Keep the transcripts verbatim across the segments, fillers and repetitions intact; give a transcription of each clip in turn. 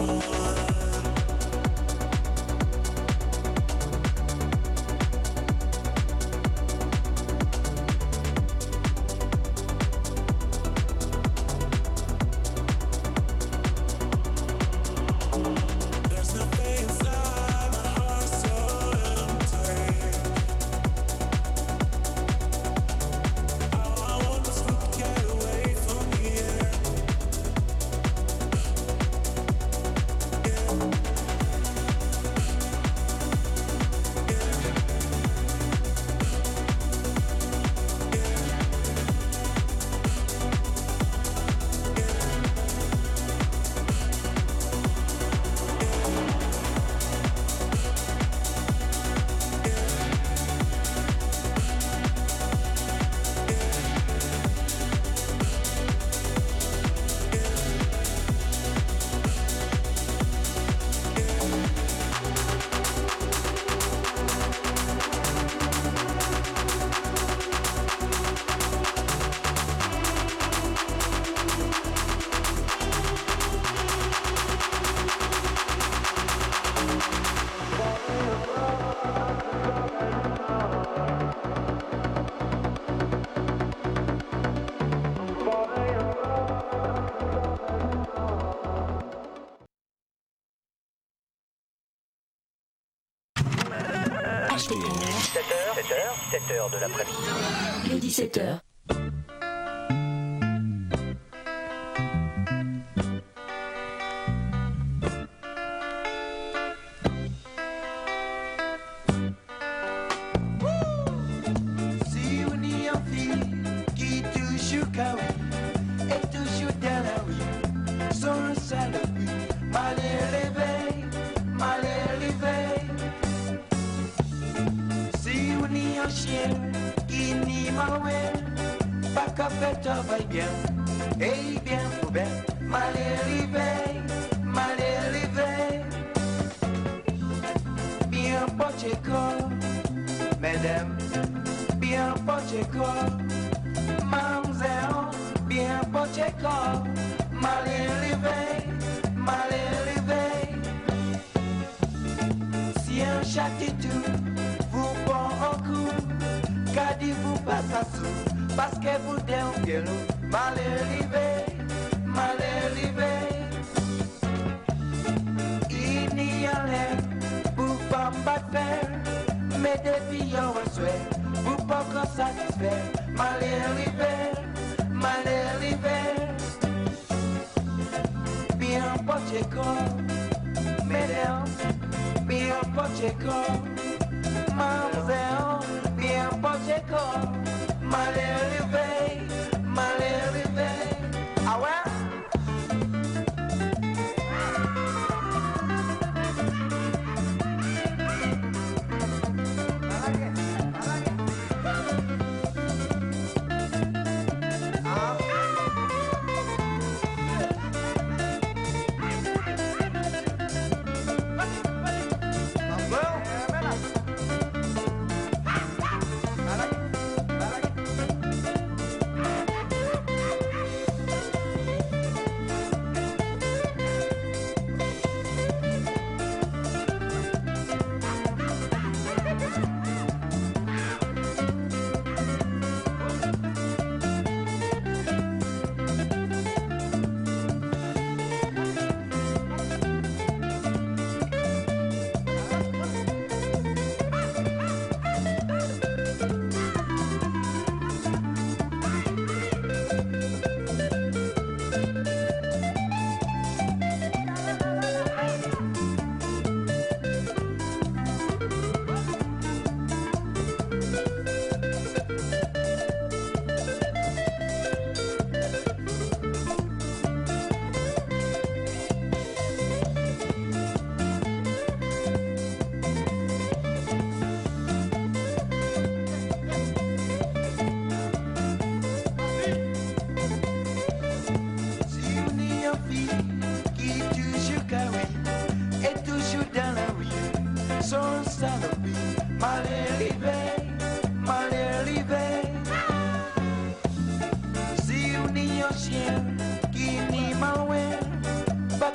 dix-sept heures de l'après-midi. Les dix-sept heures.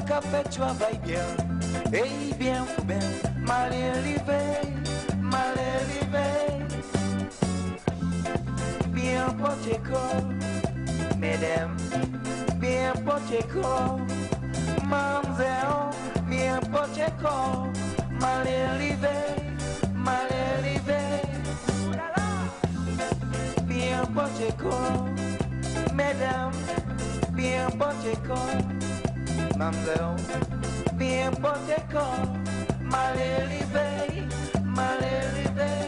qu'a fait travail bien, et bien ou bien, mal élevé, mal élevé. Bien porté corps, mesdames, bien porté corps, mademoiselle, bien porté corps, mal élevé, mal élevé. Bien porté corps, mesdames, bien porté corps, mademoiselle, bien porté corps, mal élevé, mal élevé.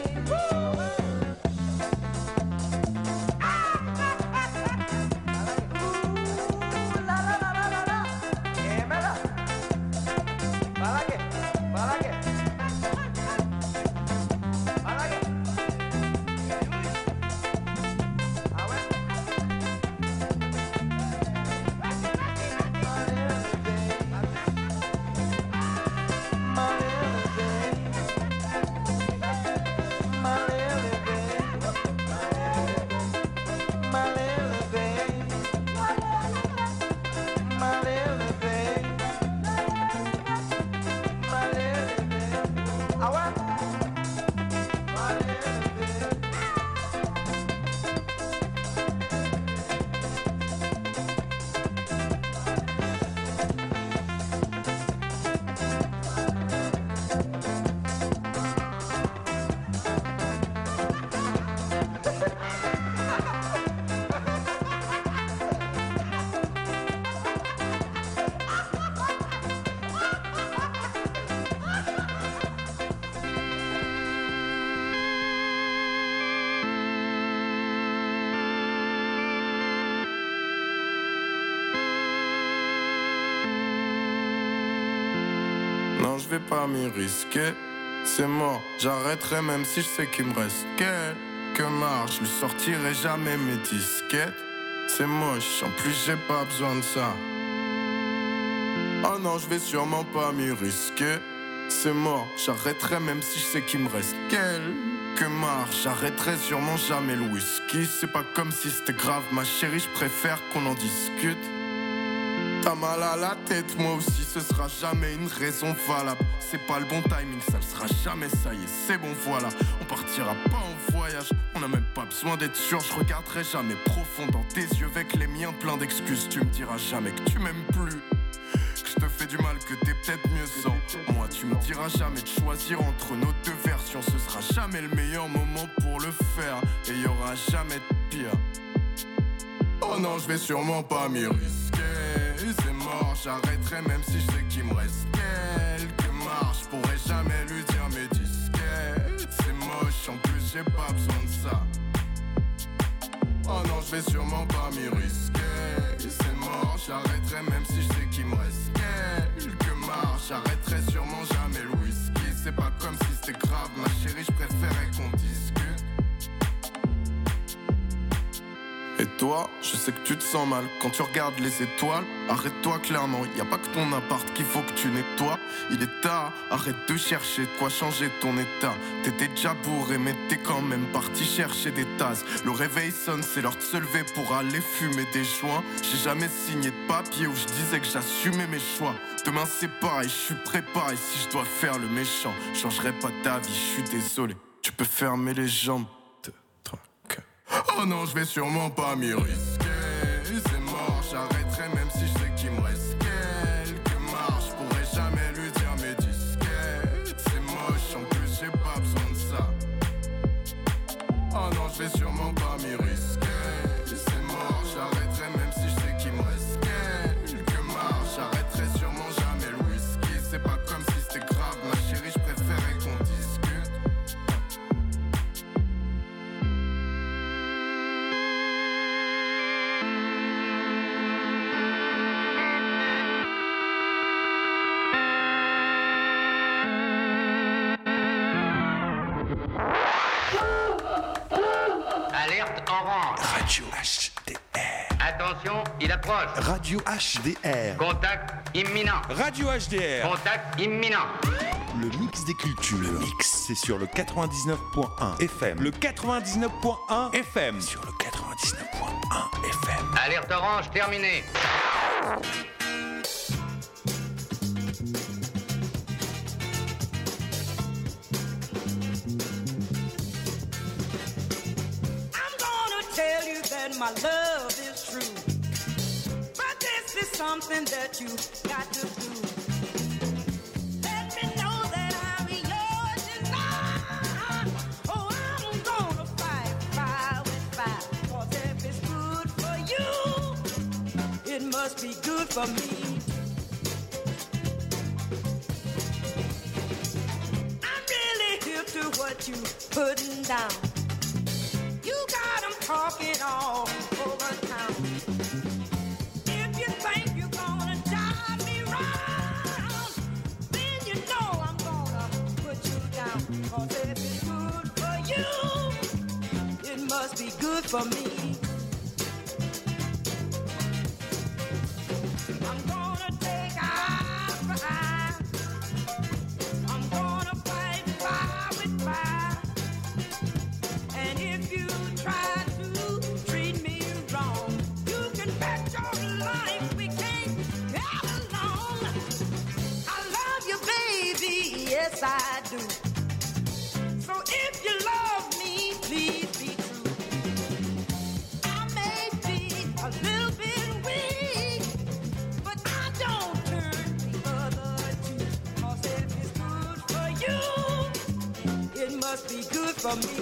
Non, je vais pas m'y risquer, c'est mort, j'arrêterai même si je sais qu'il me reste quelques marches. Je lui sortirai jamais mes disquettes, c'est moche, en plus j'ai pas besoin de ça. Oh non, je vais sûrement pas m'y risquer, c'est mort, j'arrêterai même si je sais qu'il me reste quelques marches. J'arrêterai sûrement jamais le whisky, c'est pas comme si c'était grave ma chérie, je préfère qu'on en discute. T'as mal à la tête, moi aussi, ce sera jamais une raison valable. C'est pas le bon timing, ça le sera jamais, ça y est, c'est bon, voilà. On partira pas en voyage, on a même pas besoin d'être sûr. Je regarderai jamais profond dans tes yeux avec les miens plein d'excuses. Tu me diras jamais que tu m'aimes plus, que je te fais du mal, que t'es peut-être mieux sans moi. Tu me diras jamais de choisir entre nos deux versions. Ce sera jamais le meilleur moment pour le faire, et y aura jamais de pire. Oh non, je vais sûrement pas m'y risquer, c'est mort, j'arrêterai même si je sais qu'il me reste quelques marches. Je pourrais jamais lui dire mes disquettes, c'est moche, en plus j'ai pas besoin de ça. Oh non, je vais sûrement pas m'y risquer, c'est mort, j'arrêterai même si je sais qu'il me reste quelques marches. J'arrêterai sûrement jamais le whisky, c'est pas comme si c'était grave, ma chérie, je préférais qu'on discute. Et toi, je sais que tu te sens mal quand tu regardes les étoiles. Arrête-toi clairement, y a pas que ton appart qu'il faut que tu nettoies. Il est tard, arrête de chercher de quoi changer ton état. T'étais déjà bourré mais t'es quand même parti chercher des tasses. Le réveil sonne, c'est l'heure de se lever pour aller fumer des joints. J'ai jamais signé de papier où je disais que j'assumais mes choix. Demain c'est pareil, je suis préparé si je dois faire le méchant. Je changerai pas ta vie, je suis désolé. Tu peux fermer les jambes. Oh non, je vais sûrement pas m'y risquer, c'est mort, j'arrêterai même si je sais qu'il me reste quelques marches. Je pourrais jamais lui dire mes disquettes, c'est moche, en plus j'ai pas besoin de ça. Oh non, je vais sûrement pas m'y risquer, c'est mort, j'arrêterai même si je sais qu'il me reste quelques marches. J'arrêterai sûrement jamais le whisky, c'est pas comme si c'était grave, ma chérie, je préférais qu'on discute. Alerte orange. Radio H D R. Attention, il approche. Radio H D R. Contact imminent. Radio H D R. Contact imminent. Le mix des cultures. Le mix, c'est sur le quatre-vingt-dix-neuf point un F M. Le quatre-vingt-dix-neuf point un F M. Sur le quatre-vingt-dix-neuf point un F M. Alerte orange terminée. my love is true. But this is something that you got to do. Let me know that I'm yours tonight. Oh, I'm gonna fight fire with fire. 'Cause if it's good for you, it must be good for me. I'm really hip to what you putting down. You got them talking all over town. If you think you're gonna drive me round, then you know I'm gonna put you down. 'Cause if it's good for you, it must be good for me. I'm gonna take eye for eye. I'm gonna fight fire with fire. And if you try to treat me wrong, you can bet your life we can't get along. I love you, baby, yes I do. So if you love me, please be true. I may be a little bit weak, but I don't turn the other cheek. 'Cause if it's good for you, it must be good for me.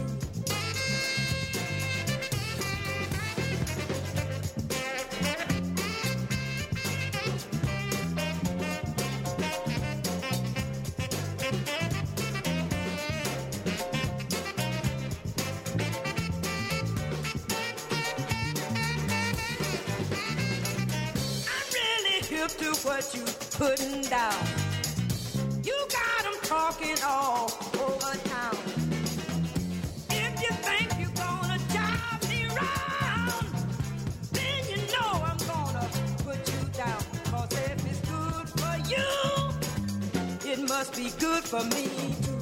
I'm really hip to what you putting down. You got them talking all over town. If you think you're gonna drive me round, then you know I'm gonna put you down. 'Cause if it's good for you, it must be good for me too.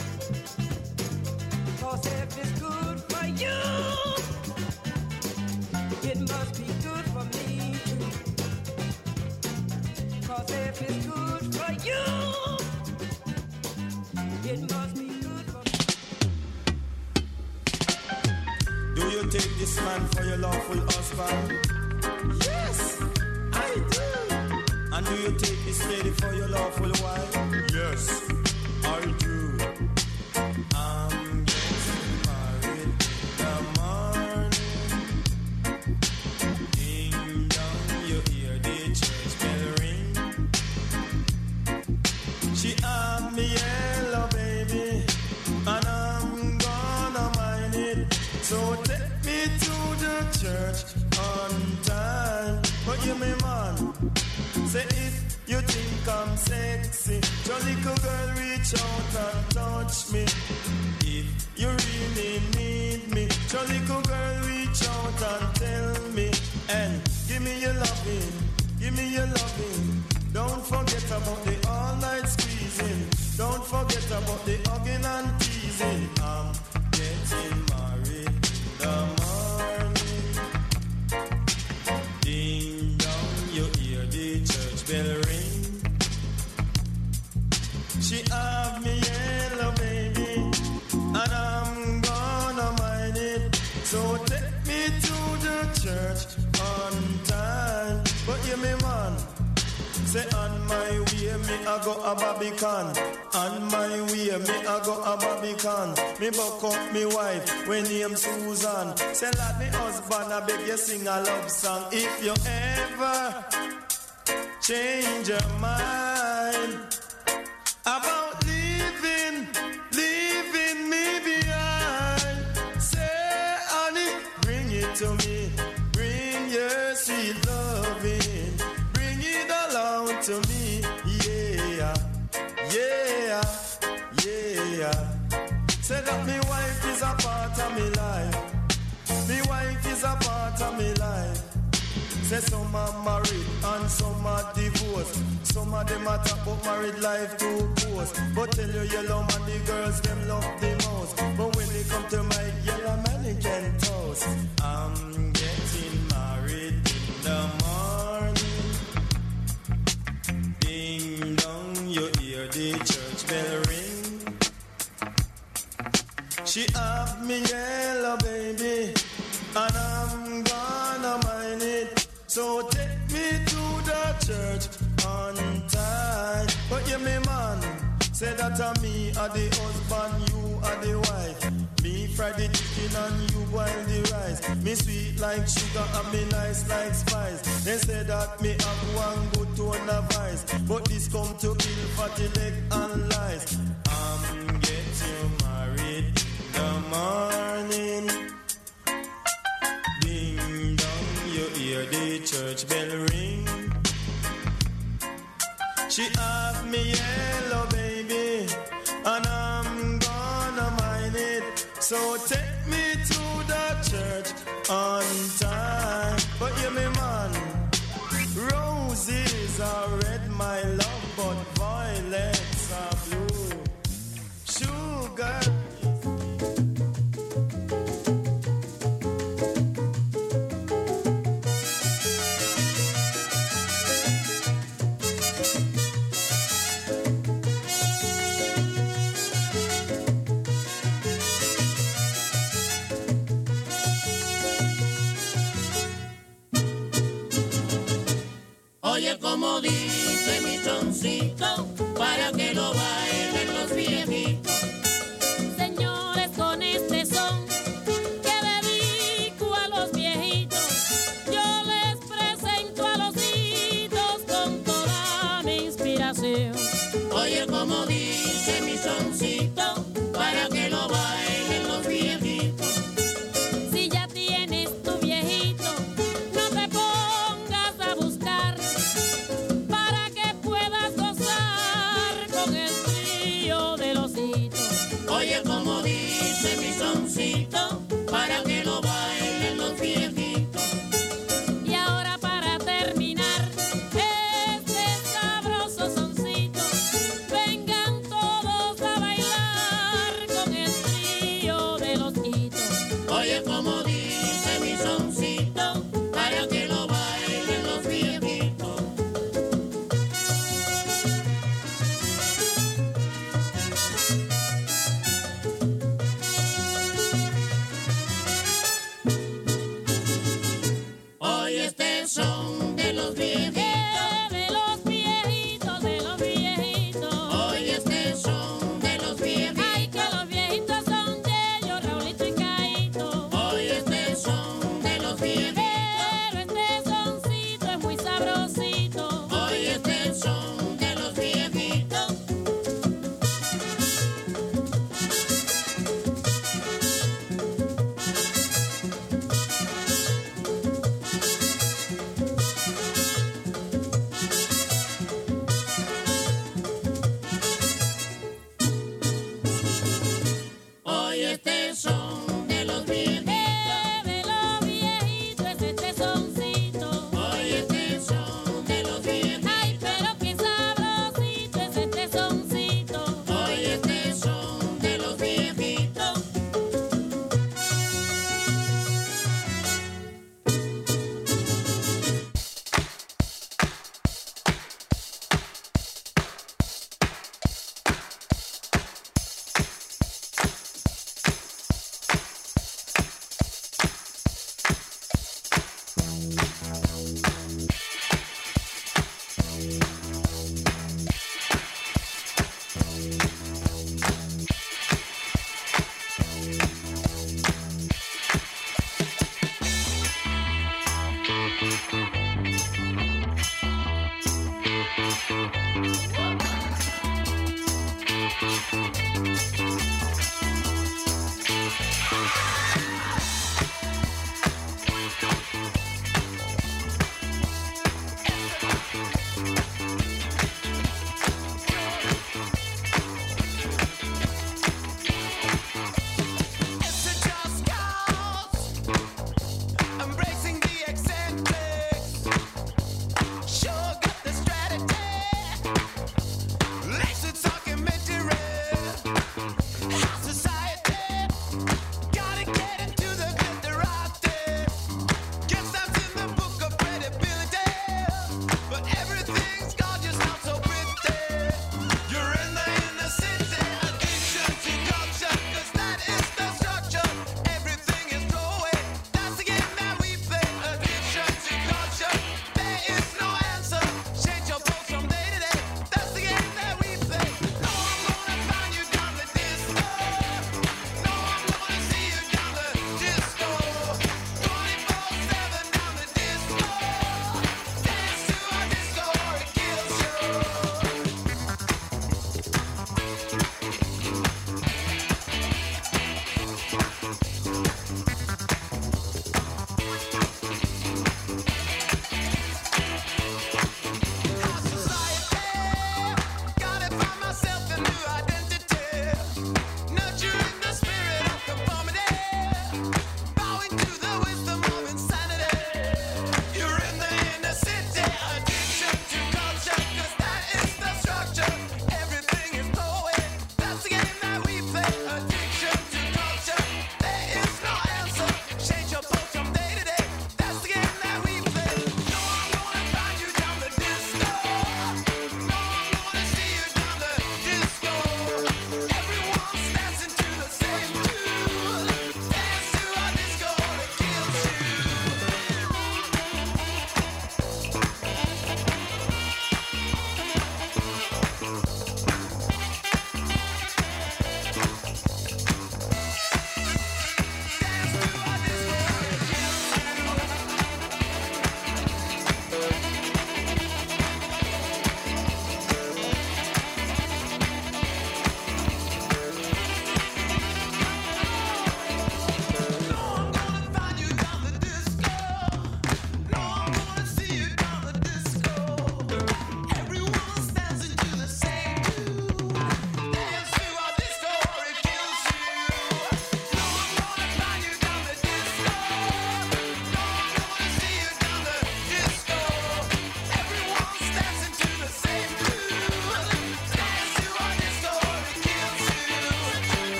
'Cause if it's good for you, it must be good for me too. 'Cause if it's good for you, it must be good for me. Do you take this man for your lawful husband? Yes, I do. And do you take this lady for your lawful wife? Yes, I do. I'm getting married in the morning. Ding dong, you hear the church bell ring. She asked me, yellow baby, and I'm gonna mind it. So take me to the church on time. But you me man, say if you think I'm sexy, your little girl reach out and touch me. If you really need me, your little girl reach out and tell me. And give me your loving, give me your loving. Don't forget about the all night squeezing. Don't forget about the hugging and teasing. I'm getting married in the morning. Ding dong, you hear the church bell ring. She have me yellow baby, and I'm gonna mind it. So take me to the church on time. But you me man, say on my way me I go a Barbican. On my way me I go a Barbican. Me buck up me wife when name Susan. Say like me husband I beg you sing a love song. If you ever change your mind about leaving, leaving me behind, say honey, bring it to me. Bring your sweet loving, bring it along to me. Yeah, yeah, yeah. Say that me wife is a part of me life. Me wife is a part of me life. Say some are married and some are divorced. Some of them are talk about married life too close. But tell you yellow man the girls them love the most. But when they come to my yellow man they can toast. I'm getting married in the morning. Ding dong, you hear the church bell ring. She have me yellow baby, and I'm church on time. But yeah, me man, say that a me are the husband, you are the wife. Me fry the chicken and you boil the rice. Me sweet like sugar and me nice like spice. They say that me have one good tone of vice, but this come to kill fatty leg and lies. I'm get you married in the morning. Ding dong, you hear the church bell ring. She have me yellow baby, and I'm gonna mind it. So take me to the church on time. But you me man, roses are red, my love, but violets are blue. Sugar. Oye como dice mi soncito, para que lo bailen los viejitos. Señores, con este son que dedico a los viejitos, yo les presento a los hijitos con toda mi inspiración. Oye como dice mi soncito, para que lo bailen los viejitos. Si ya tienes tu viejito, no te pongas a buscar, para que puedas gozar con el trío de los hitos.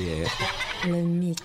D R. Le mix.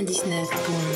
quatre-vingt-dix-neuf point